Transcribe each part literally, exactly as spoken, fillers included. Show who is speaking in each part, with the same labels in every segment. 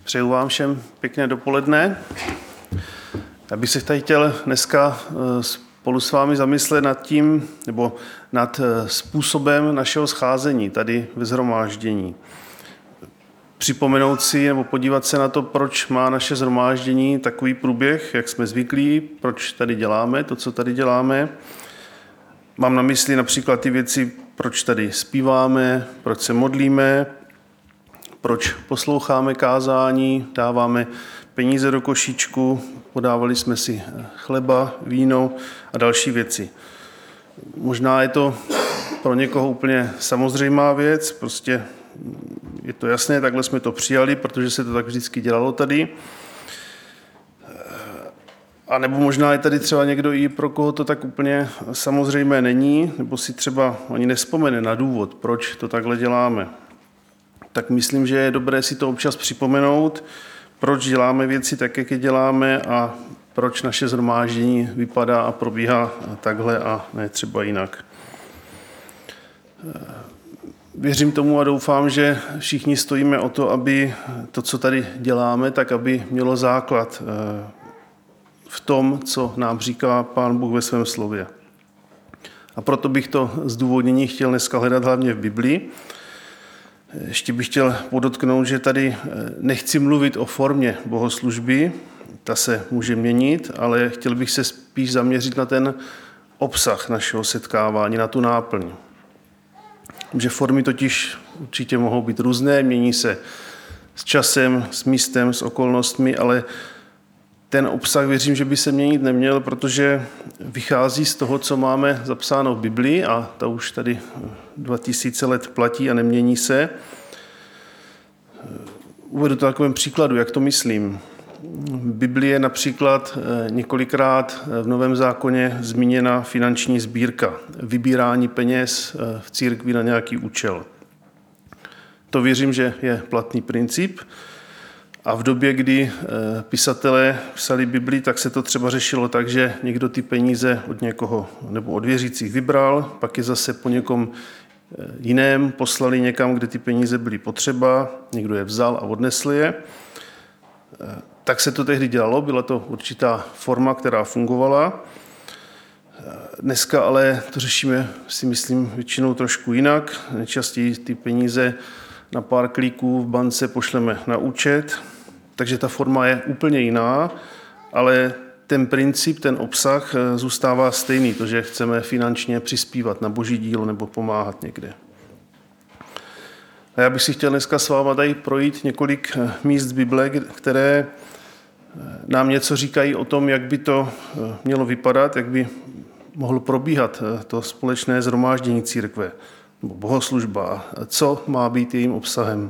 Speaker 1: Přeju vám všem pěkné dopoledne. Já bych se tady chtěl dneska spolu s vámi zamyslet nad tím, nebo nad způsobem našeho scházení tady ve shromáždění. Připomenout si nebo podívat se na to, proč má naše shromáždění takový průběh, jak jsme zvyklí, proč tady děláme to, co tady děláme. Mám na mysli například ty věci, proč tady zpíváme, proč se modlíme, proč posloucháme kázání, dáváme peníze do košíčku, podávali jsme si chleba, víno a další věci. Možná je to pro někoho úplně samozřejmá věc, prostě je to jasné, takhle jsme to přijali, protože se to tak vždycky dělalo tady. A nebo možná je tady třeba někdo, i pro koho to tak úplně samozřejmé není, nebo si třeba ani nevzpomene na důvod, proč to takhle děláme. Tak myslím, že je dobré si to občas připomenout, proč děláme věci tak, jak je děláme a proč naše shromáždění vypadá a probíhá takhle a ne třeba jinak. Věřím tomu a doufám, že všichni stojíme o to, aby to, co tady děláme, tak aby mělo základ v tom, co nám říká Pán Bůh ve svém slově. A proto bych to zdůvodnění chtěl dneska hledat hlavně v Biblii. Ještě bych chtěl podotknout, že tady nechci mluvit o formě bohoslužby, ta se může měnit, ale chtěl bych se spíš zaměřit na ten obsah našeho setkávání, na tu náplň. Že formy totiž určitě mohou být různé, mění se s časem, s místem, s okolnostmi, ale ten obsah věřím, že by se měnit neměl, protože vychází z toho, co máme zapsáno v Biblii a ta už tady dva tisíce let platí a nemění se. Uvedu to takovém příkladu, jak to myslím. V Biblii je například několikrát v Novém zákoně zmíněna finanční sbírka, vybírání peněz v církvi na nějaký účel. To věřím, že je platný princip. A v době, kdy pisatelé psali Biblii, tak se to třeba řešilo tak, že někdo ty peníze od někoho nebo od věřících vybral, pak je zase po někom jiném poslali někam, kde ty peníze byly potřeba, někdo je vzal a odnesl je. Tak se to tehdy dělalo, byla to určitá forma, která fungovala. Dneska ale to řešíme, si myslím, většinou trošku jinak. Nejčastěji ty peníze na pár kliků v bance pošleme na účet, takže ta forma je úplně jiná, ale ten princip, ten obsah zůstává stejný, to, že chceme finančně přispívat na boží dílo nebo pomáhat někde. A já bych si chtěl dneska s váma tady projít několik míst z Bible, které nám něco říkají o tom, jak by to mělo vypadat, jak by mohlo probíhat to společné shromáždění církve nebo bohoslužba, co má být jejím obsahem.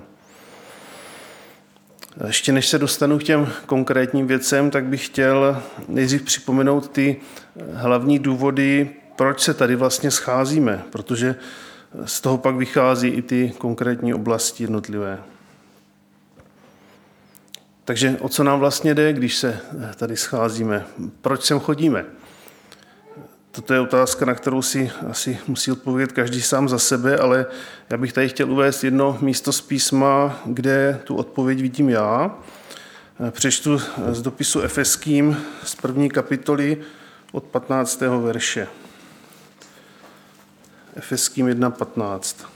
Speaker 1: Ještě než se dostanu k těm konkrétním věcem, tak bych chtěl nejdřív připomenout ty hlavní důvody, proč se tady vlastně scházíme, protože z toho pak vychází i ty konkrétní oblasti jednotlivé. Takže o co nám vlastně jde, když se tady scházíme? Proč sem chodíme? Toto je otázka, na kterou si asi musí odpovědět každý sám za sebe, ale já bych tady chtěl uvést jedno místo z písma, kde tu odpověď vidím já. Přečtu z dopisu Efeským z první kapitoly od patnáctého verše. Efeským jedna patnáct.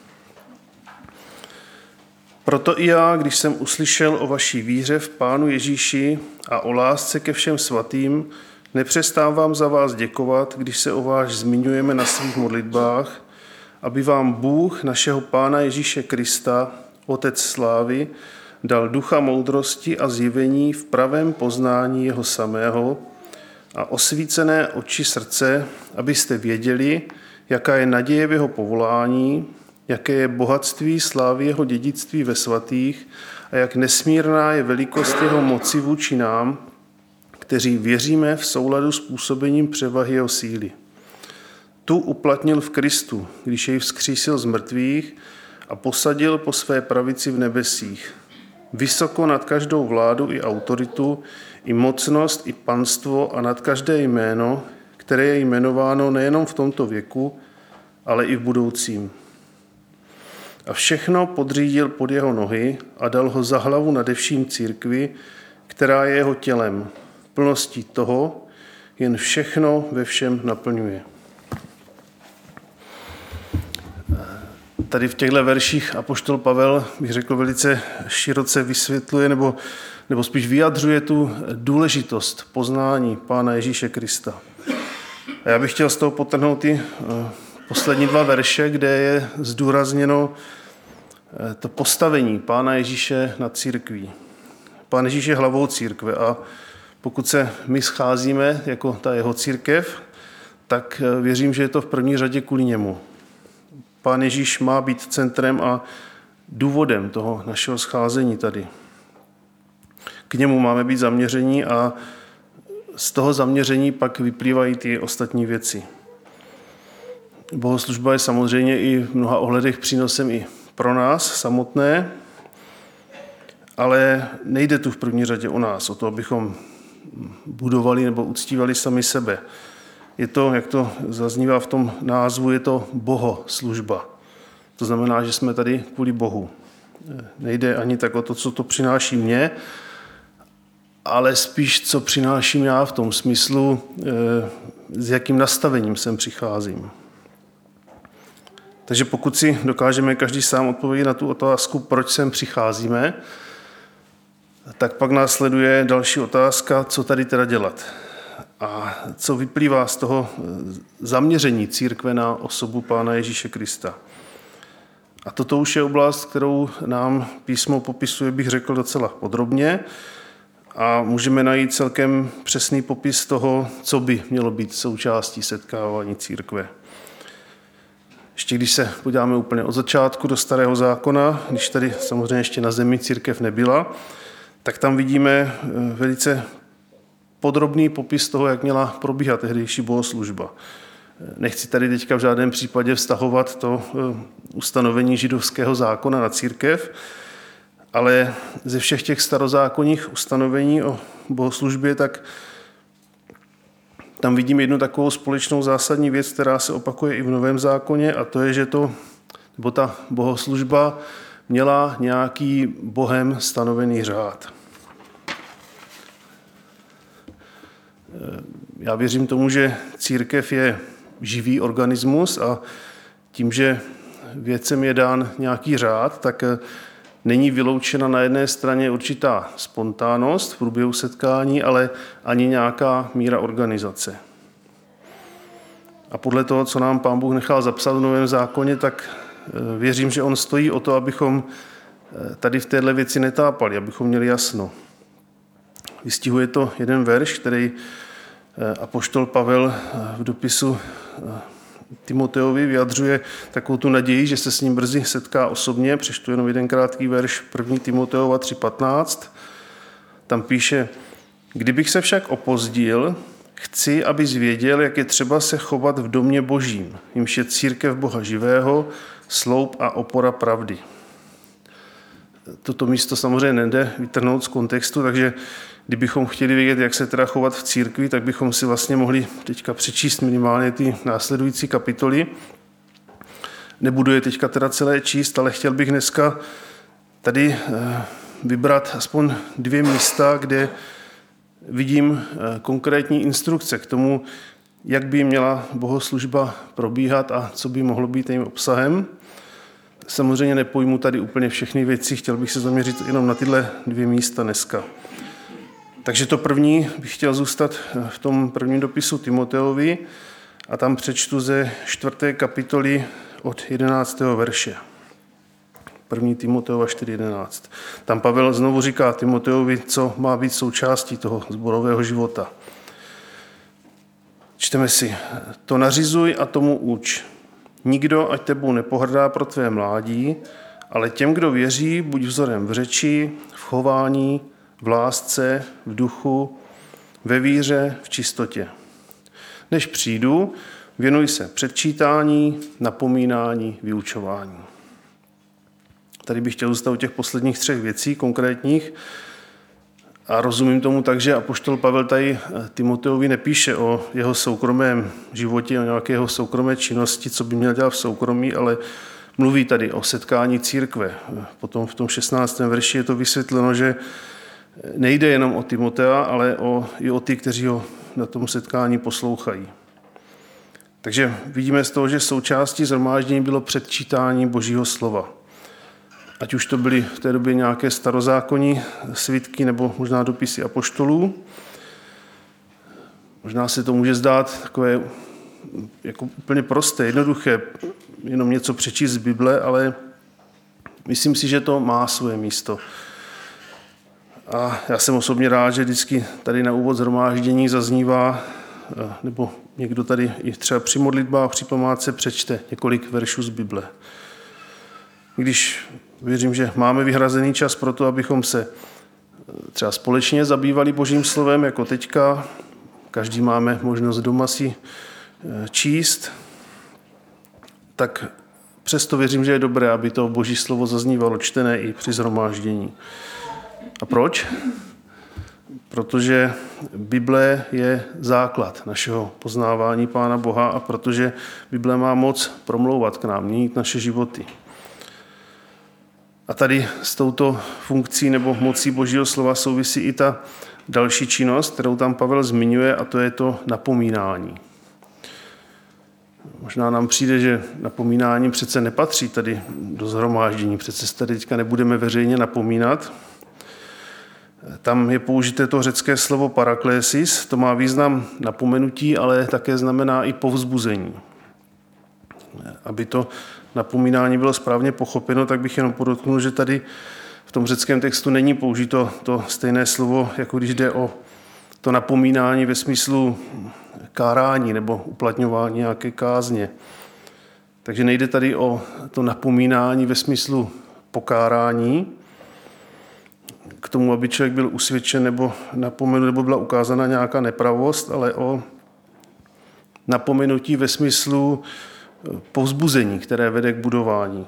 Speaker 1: Proto i já, když jsem uslyšel o vaší víře v Pánu Ježíši a o lásce ke všem svatým, nepřestávám za vás děkovat, když se o vás zmiňujeme na svých modlitbách, aby vám Bůh, našeho Pána Ježíše Krista, Otec slávy, dal ducha moudrosti a zjevení v pravém poznání jeho samého a osvícené oči srdce, abyste věděli, jaká je naděje v jeho povolání, jaké je bohatství slávy jeho dědictví ve svatých a jak nesmírná je velikost jeho moci vůči nám, kteří věříme v souladu s působením převahy jeho síly. Tu uplatnil v Kristu, když jej vzkřísil z mrtvých a posadil po své pravici v nebesích. Vysoko nad každou vládu i autoritu, i mocnost, i panstvo a nad každé jméno, které je jmenováno nejenom v tomto věku, ale i v budoucím. a všechno podřídil pod jeho nohy a dal ho za hlavu nade vším církvi, která je jeho tělem, plností toho, jen všechno ve všem naplňuje. Tady v těchto verších apoštol Pavel, bych řekl, velice široce vysvětluje nebo, nebo spíš vyjadřuje tu důležitost poznání Pána Ježíše Krista. A já bych chtěl z toho podtrhnout ty poslední dva verše, kde je zdůrazněno to postavení Pána Ježíše nad církví. Pán Ježíš je hlavou církve a pokud se my scházíme jako ta jeho církev, tak věřím, že je to v první řadě kvůli němu. Pán Ježíš má být centrem a důvodem toho našeho scházení tady. K němu máme být zaměření a z toho zaměření pak vyplývají ty ostatní věci. Bohoslužba je samozřejmě i v mnoha ohledech přínosem i pro nás samotné, ale nejde tu v první řadě o nás, o to, abychom budovali nebo uctívali sami sebe. Je to, jak to zaznívá v tom názvu, je to bohoslužba. To znamená, že jsme tady kvůli Bohu. Nejde ani tak o to, co to přináší mně, ale spíš, co přináším já v tom smyslu, s jakým nastavením sem přicházím. Takže pokud si dokážeme každý sám odpovědět na tu otázku, proč sem přicházíme, tak pak následuje další otázka, co tady teda dělat. A co vyplývá z toho zaměření církve na osobu Pána Ježíše Krista. A toto už je oblast, kterou nám písmo popisuje, bych řekl, docela podrobně. A můžeme najít celkem přesný popis toho, co by mělo být součástí setkávání církve. Ještě když se podíváme úplně od začátku do Starého zákona, když tady samozřejmě ještě na zemi církev nebyla, tak tam vidíme velice podrobný popis toho, jak měla probíhat tehdejší bohoslužba. Nechci tady teďka v žádném případě vztahovat to ustanovení židovského zákona na církev, ale ze všech těch starozákonních ustanovení o bohoslužbě, tak tam vidím jednu takovou společnou zásadní věc, která se opakuje i v Novém zákoně, a to je, že to, nebo ta bohoslužba měla nějaký Bohem stanovený řád. Já věřím tomu, že církev je živý organismus a tím, že věcem je dán nějaký řád, tak není vyloučena na jedné straně určitá spontánnost v průběhu setkání, ale ani nějaká míra organizace. A podle toho, co nám Pán Bůh nechal zapsat v Novém zákoně, tak věřím, že on stojí o to, abychom tady v téhle věci netápali, abychom měli jasno. Vystihuje to jeden verš, který apoštol Pavel v dopisu Timoteovi vyjadřuje takovou tu naději, že se s ním brzy setká osobně. Přečtu jenom jeden krátký verš první Timoteova tři patnáct. Tam píše: Kdybych se však opozdil, chci, abys věděl, jak je třeba se chovat v domě božím, jimž je církev Boha živého, sloup a opora pravdy. Toto místo samozřejmě nejde vytrhnout z kontextu, takže kdybychom chtěli vědět, jak se teda chovat v církvi, tak bychom si vlastně mohli teďka přečíst minimálně ty následující kapitoly. Nebudu je teďka teda celé číst, ale chtěl bych dneska tady vybrat aspoň dvě místa, kde vidím konkrétní instrukce k tomu, jak by měla bohoslužba probíhat a co by mohlo být jejím obsahem. Samozřejmě nepojmu tady úplně všechny věci, chtěl bych se zaměřit jenom na tyhle dvě místa dneska. Takže to první bych chtěl zůstat v tom prvním dopisu Timoteovi a tam přečtu ze čtvrté kapitoly od jedenáctého verše. první Timoteova čtyři jedenáct. Tam Pavel znovu říká Timoteovi, co má být součástí toho sborového života. Čteme si: To nařizuj a tomu uč. Nikdo ať tebou nepohrdá pro tvé mládí, ale těm, kdo věří, buď vzorem v řeči, v chování, v lásce, v duchu, ve víře, v čistotě. Než přijdu, věnuj se předčítání, napomínání, vyučování. Tady bych chtěl zůstat u těch posledních třech věcí konkrétních a rozumím tomu tak, že apoštol Pavel tady Timoteovi nepíše o jeho soukromém životě, o nějaké jeho soukromé činnosti, co by měl dělat v soukromí, ale mluví tady o setkání církve. Potom v tom šestnáctém verši je to vysvětleno, že nejde jenom o Timotea, ale o, i o ty, kteří ho na tom setkání poslouchají. Takže vidíme z toho, že součástí shromáždění bylo předčítání Božího slova. Ať už to byly v té době nějaké starozákonní svitky nebo možná dopisy apoštolů. Možná se to může zdát takové jako úplně prosté, jednoduché, jenom něco přečíst z Bible, ale myslím si, že to má svoje místo. A já jsem osobně rád, že vždycky tady na úvod shromáždění zaznívá, nebo někdo tady i třeba při modlitbách, při památce přečte několik veršů z Bible. Když věřím, že máme vyhrazený čas pro to, abychom se třeba společně zabývali Božím slovem, jako teďka, každý máme možnost doma si číst, tak přesto věřím, že je dobré, aby to Boží slovo zaznívalo čtené i při shromáždění. A proč? Protože Bible je základ našeho poznávání Pána Boha a protože Bible má moc promlouvat k nám, měnit naše životy. A tady s touto funkcí nebo mocí Božího slova souvisí i ta další činnost, kterou tam Pavel zmiňuje, a to je to napomínání. Možná nám přijde, že napomínání přece nepatří tady do shromáždění, přece se tady teďka nebudeme veřejně napomínat. Tam je použité to řecké slovo paraklésis, to má význam napomenutí, ale také znamená i povzbuzení. Aby to napomínání bylo správně pochopeno, tak bych jenom podotknul, že tady v tom řeckém textu není použito to stejné slovo, jako když jde o to napomínání ve smyslu kárání nebo uplatňování nějaké kázně. Takže nejde tady o to napomínání ve smyslu pokárání, k tomu, aby člověk byl usvědčen nebo napomenut, nebo byla ukázána nějaká nepravost, ale o napomenutí ve smyslu povzbuzení, které vede k budování.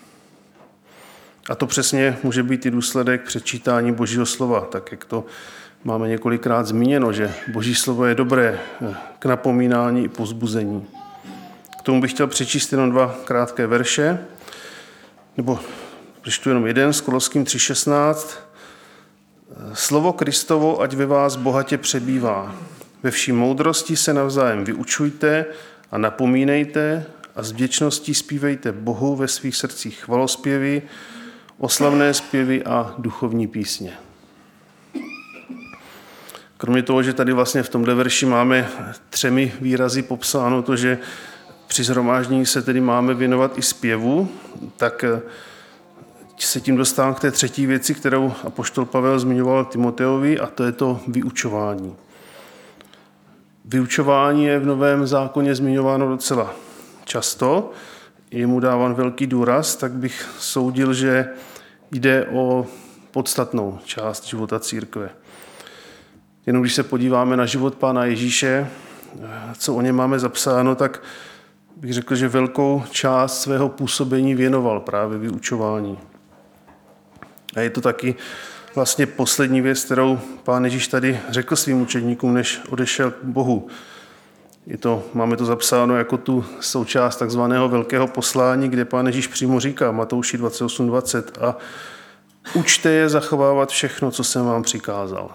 Speaker 1: A to přesně může být i důsledek předčítání Božího slova, tak jak to máme několikrát zmíněno, že Boží slovo je dobré k napomínání i povzbuzení. K tomu bych chtěl přečíst jenom dva krátké verše, nebo přečtu jenom jeden z Koloským tři šestnáct. Slovo Kristovo, ať ve vás bohatě přebývá. Ve vší moudrosti se navzájem vyučujte a napomínejte a s vděčností zpívejte Bohu ve svých srdcích chvalospěvy, oslavné zpěvy a duchovní písně. Kromě toho, že tady vlastně v tomhle verši máme třemi výrazy popsáno to, že při shromáždění se tedy máme věnovat i zpěvu, tak se tím dostávám k té třetí věci, kterou apoštol Pavel zmiňoval Timoteovi, a to je to vyučování. Vyučování je v Novém zákoně zmiňováno docela často, je mu dáván velký důraz, tak bych soudil, že jde o podstatnou část života církve. Jenom když se podíváme na život Pána Ježíše, co o něm máme zapsáno, tak bych řekl, že velkou část svého působení věnoval právě vyučování. A je to taky vlastně poslední věc, kterou Pán Ježíš tady řekl svým učedníkům, než odešel k Bohu. Je to, máme to zapsáno jako tu součást takzvaného velkého poslání, kde Pán Ježíš přímo říká, Matouši dvacet osm dvacet, a učte je zachovávat všechno, co jsem vám přikázal.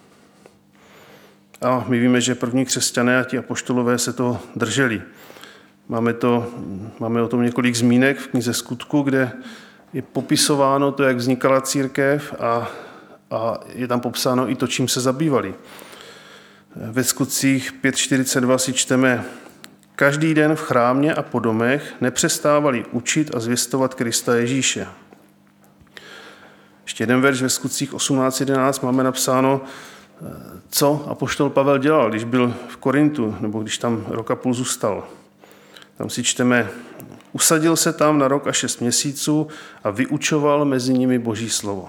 Speaker 1: A my víme, že první křesťané a ti apoštolové se toho drželi. Máme, to, máme o tom několik zmínek v knize Skutku, kde je popisováno to, jak vznikala církev, a, a je tam popsáno i to, čím se zabývali. Ve Skutcích pět čtyřicet dva si čteme: každý den v chrámě a po domech nepřestávali učit a zvěstovat Krista Ježíše. Ještě jeden verš ve Skutcích osmnáct jedenáct máme napsáno, co apoštol Pavel dělal, když byl v Korintu, nebo když tam rok a půl zůstal. Tam si čteme: usadil se tam na rok a šest měsíců a vyučoval mezi nimi Boží slovo.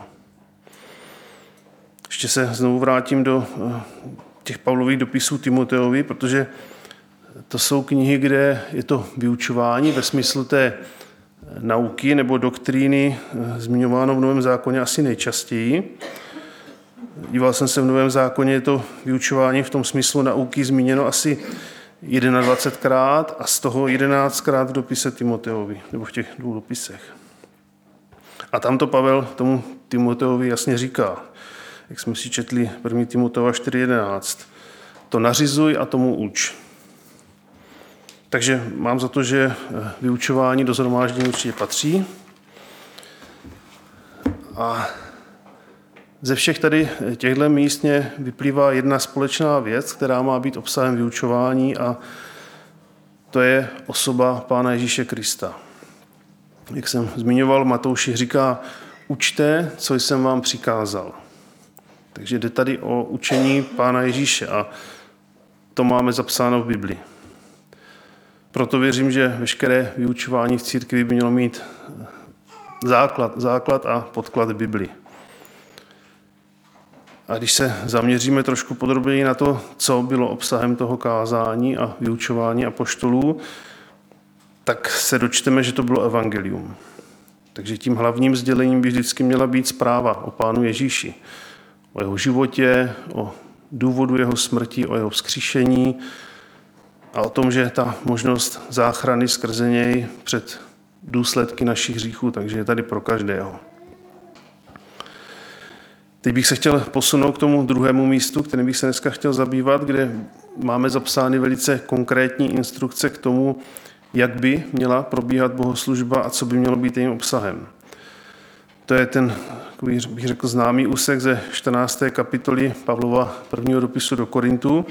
Speaker 1: Ještě se znovu vrátím do těch Pavlových dopisů Timoteovi, protože to jsou knihy, kde je to vyučování ve smyslu té nauky nebo doktríny zmiňováno v Novém zákoně asi nejčastěji. Díval jsem se v Novém zákoně, je to vyučování v tom smyslu nauky zmíněno asi jednadvacetkrát a z toho jedenáctkrát v dopise Timoteovi, nebo v těch dvou dopisech. A tam to Pavel tomu Timoteovi jasně říká, jak jsme si četli první Timotova čtyři jedenáct. To nařizuj a tomu uč. Takže mám za to, že vyučování do shromáždění určitě patří. A ze všech tady těchto místně vyplývá jedna společná věc, která má být obsahem vyučování, a to je osoba Pána Ježíše Krista. Jak jsem zmiňoval, Matouši říká, učte, co jsem vám přikázal. Takže jde tady o učení Pána Ježíše a to máme zapsáno v Bibli. Proto věřím, že veškeré vyučování v církvi by mělo mít základ, základ a podklad v Bibli. A když se zaměříme trošku podrobněji na to, co bylo obsahem toho kázání a vyučování apoštolů, tak se dočteme, že to bylo evangelium. Takže tím hlavním sdělením by vždycky měla být zpráva o Pánu Ježíši, o jeho životě, o důvodu jeho smrti, o jeho vzkříšení a o tom, že ta možnost záchrany skrze něj před důsledky našich hříchů, takže je tady pro každého. Teď bych se chtěl posunout k tomu druhému místu, kterým bych se dneska chtěl zabývat, kde máme zapsány velice konkrétní instrukce k tomu, jak by měla probíhat bohoslužba a co by mělo být jejím obsahem. To je ten, bych řekl, známý úsek ze čtrnácté kapitoly Pavlova prvního dopisu do Korintu.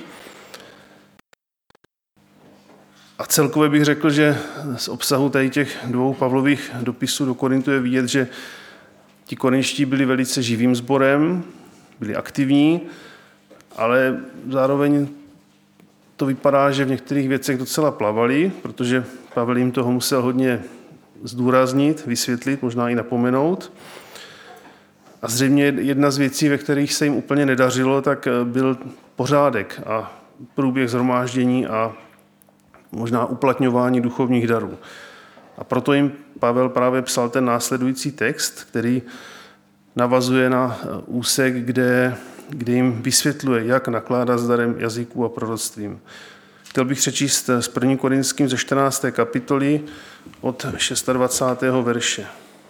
Speaker 1: A celkově bych řekl, že z obsahu tady těch dvou Pavlových dopisů do Korintu je vidět, že ti korinští byli velice živým sborem, byli aktivní, ale zároveň to vypadá, že v některých věcech docela plavali, protože Pavel jim toho musel hodně zdůraznit, vysvětlit, možná i napomenout. A zřejmě jedna z věcí, ve kterých se jim úplně nedařilo, tak byl pořádek a průběh shromáždění a možná uplatňování duchovních darů. A proto jim Pavel právě psal ten následující text, který navazuje na úsek, kde, kde jim vysvětluje, jak nakládat s darem jazyků a proroctvím. Chtěl bych přečíst s prvním Korinským ze čtrnácté kapitoly od dvacátého šestého verše.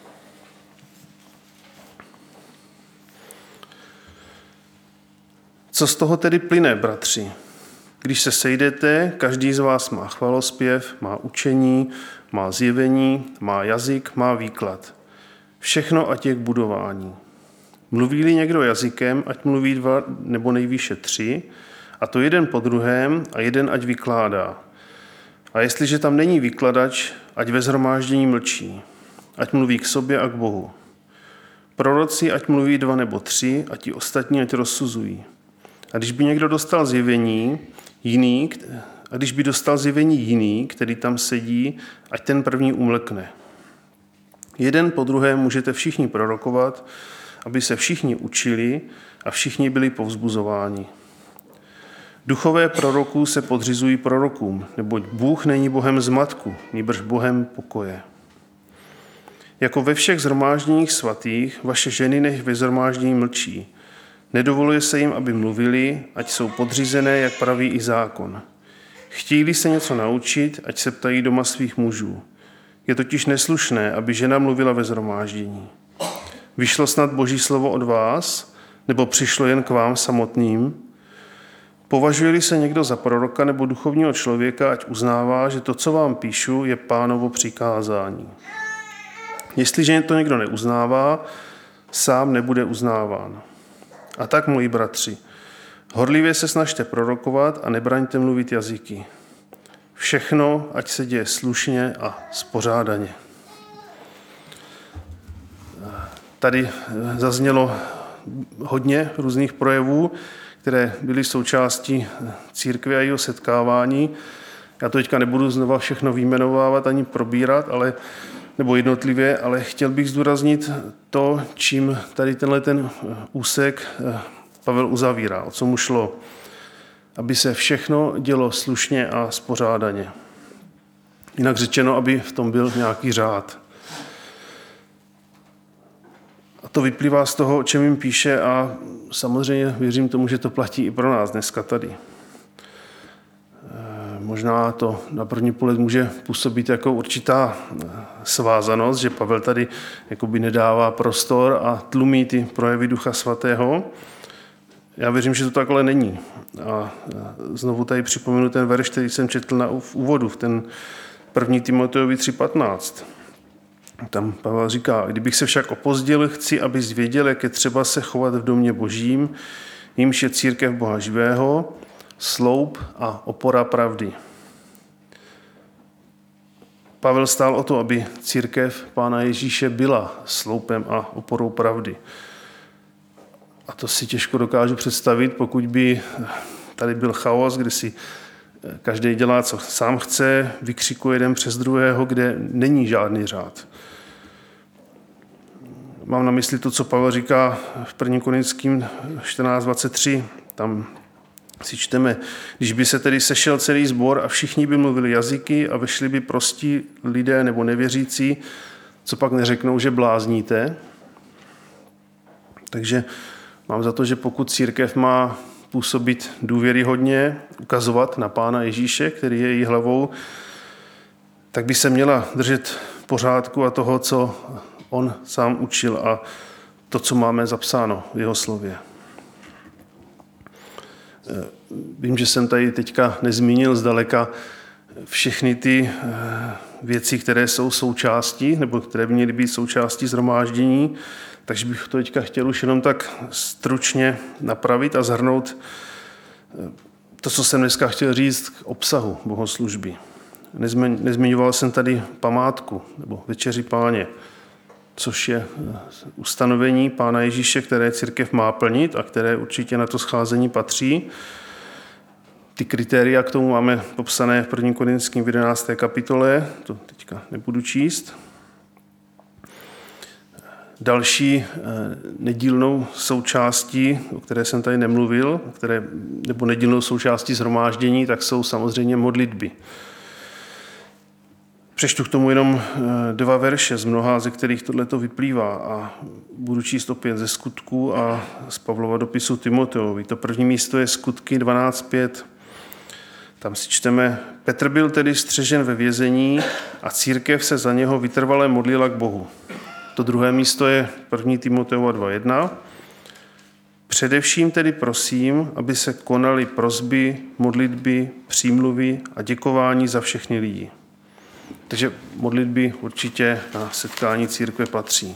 Speaker 1: Co z toho tedy plyne, bratři? Když se sejdete, každý z vás má chvalospěv, má učení, má zjevení, má jazyk, má výklad. Všechno ať je k budování. Mluví-li někdo jazykem, ať mluví dva nebo nejvýše tři, a to jeden po druhém a jeden ať vykládá. A jestliže tam není vykladač, ať ve shromáždění mlčí. Ať mluví k sobě a k Bohu. Proroci ať mluví dva nebo tři, a ti ostatní ať rozsuzují. A když by někdo dostal zjevení jiný, a když by dostal zjevení jiný, který tam sedí, ať ten první umlkne. Jeden po druhém můžete všichni prorokovat, aby se všichni učili a všichni byli povzbuzováni. Duchové proroků se podřizují prorokům, neboť Bůh není Bohem zmatku, nýbrž Bohem pokoje. Jako ve všech shromážděních svatých, vaše ženy nech ve shromáždění mlčí. Nedovoluje se jim, aby mluvili, ať jsou podřízené, jak praví i zákon. Chtějí se něco naučit, ať se ptají doma svých mužů. Je totiž neslušné, aby žena mluvila ve shromáždění. Vyšlo snad Boží slovo od vás, nebo přišlo jen k vám samotným? Považuje-li se někdo za proroka nebo duchovního člověka, ať uznává, že to, co vám píšu, je Pánovo přikázání. Jestliže to někdo neuznává, sám nebude uznáván. A tak, moji bratři, horlivě se snažte prorokovat a nebraňte mluvit jazyky. Všechno, ať se děje slušně a spořádaně. Tady zaznělo hodně různých projevů, které byly součástí církve a jejího setkávání. Já to teďka nebudu znova všechno vyjmenovávat ani probírat, ale, nebo jednotlivě, ale chtěl bych zdůraznit to, čím tady tenhle ten úsek Pavel uzavírá, o co mu šlo. Aby se všechno dělo slušně a spořádaně. Jinak řečeno, aby v tom byl nějaký řád. A to vyplývá z toho, o čem jim píše, a samozřejmě věřím tomu, že to platí i pro nás dneska tady. Možná to na první pohled může působit jako určitá svázanost, že Pavel tady jakoby nedává prostor a tlumí ty projevy Ducha Svatého. Já věřím, že to takhle není. A znovu tady připomenu ten verš, který jsem četl na, v úvodu, v ten první Timotejovi tři patnáct. Tam Pavel říká, kdybych se však opozdil, chci, abys věděl, jak je třeba se chovat v domě božím, jímž je církev Boha živého, sloup a opora pravdy. Pavel stál o to, aby církev Pána Ježíše byla sloupem a oporou pravdy. A to si těžko dokážu představit, pokud by tady byl chaos, kde si každý dělá, co sám chce, vykřikuje jeden přes druhého, kde není žádný řád. Mám na mysli to, co Pavel říká v prvním Korinským čtrnáct dvacet tři. Tam si čteme, když by se tedy sešel celý sbor a všichni by mluvili jazyky a vešli by prostí lidé nebo nevěřící, co pak neřeknou, že blázníte. Takže mám za to, že pokud církev má působit důvěryhodně, ukazovat na Pána Ježíše, který je její hlavou, tak by se měla držet pořádku a toho, co on sám učil a to, co máme zapsáno v jeho slově. Vím, že jsem tady teďka nezmínil zdaleka všechny ty věci, které jsou součástí, nebo které by měly být součástí shromáždění, takže bych to teďka chtěl už jenom tak stručně napravit a shrnout to, co jsem dneska chtěl říct k obsahu bohoslužby. Nezmiňoval jsem tady památku nebo večeři Páně, což je ustanovení Pána Ježíše, které církev má plnit a které určitě na to scházení patří. Ty kritéria k tomu máme popsané v prvním Korinským v jedenácté kapitole, to teďka nebudu číst. Další nedílnou součástí, o které jsem tady nemluvil, které, nebo nedílnou součástí shromáždění, tak jsou samozřejmě modlitby. Přečtu k tomu jenom dva verše z mnoha, ze kterých tohleto vyplývá a budu číst opět ze Skutků a z Pavlova dopisu Timoteovi. To první místo je Skutky dvanáct pět. Tam si čteme, Petr byl tedy střežen ve vězení a církev se za něho vytrvale modlila k Bohu. To druhé místo je první Timoteova dva jedna. Především tedy prosím, aby se konaly prosby, modlitby, přímluvy a děkování za všechny lidi. Takže modlitby určitě na setkání církve patří.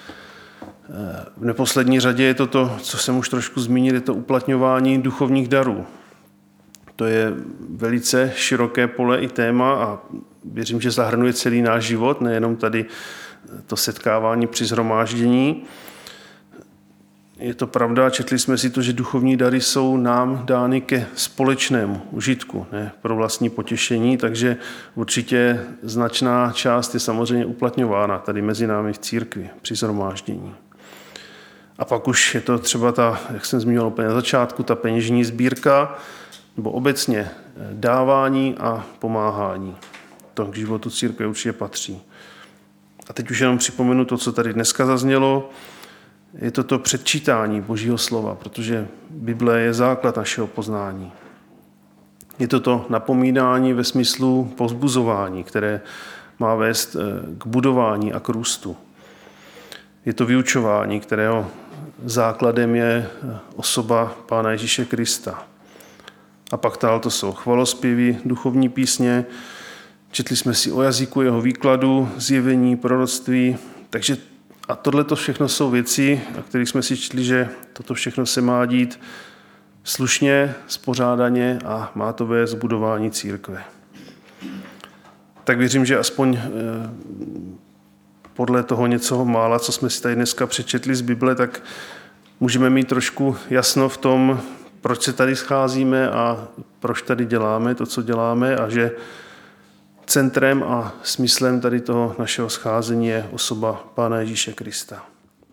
Speaker 1: V neposlední řadě je to to, co jsem už trošku zmínil, je to uplatňování duchovních darů. To je velice široké pole i téma a věřím, že zahrnuje celý náš život, nejenom tady to setkávání při shromáždění. Je to pravda, četli jsme si to, že duchovní dary jsou nám dány ke společnému užitku, ne pro vlastní potěšení, takže určitě značná část je samozřejmě uplatňována tady mezi námi v církvi při shromáždění. A pak už je to třeba ta, jak jsem zmínil úplně na začátku, ta peněžní sbírka, nebo obecně dávání a pomáhání. To k životu církve určitě patří. A teď už jenom připomenu to, co tady dneska zaznělo. Je to to předčítání Božího slova, protože Bible je základ našeho poznání. Je to to napomínání ve smyslu povzbuzování, které má vést k budování a k růstu. Je to vyučování, kterého základem je osoba Pána Ježíše Krista. A pak dál to jsou chvalospěvy, duchovní písně, četli jsme si o jazyku, jeho výkladu, zjevení, proroctví, takže a tohle to všechno jsou věci, o kterých jsme si četli, že toto všechno se má dít slušně, spořádaně a má to vést k budování církve. Tak věřím, že aspoň podle toho něco mála, co jsme si tady dneska přečetli z Bible, tak můžeme mít trošku jasno v tom, proč se tady scházíme a proč tady děláme to, co děláme a že centrem a smyslem tady toho našeho scházení je osoba Pána Ježíše Krista.